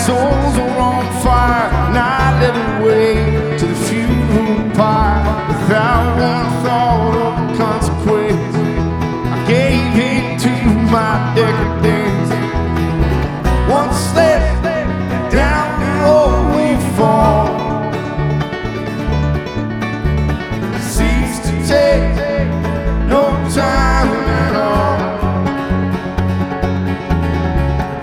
souls are on fire, and I led the way to the funeral pyre without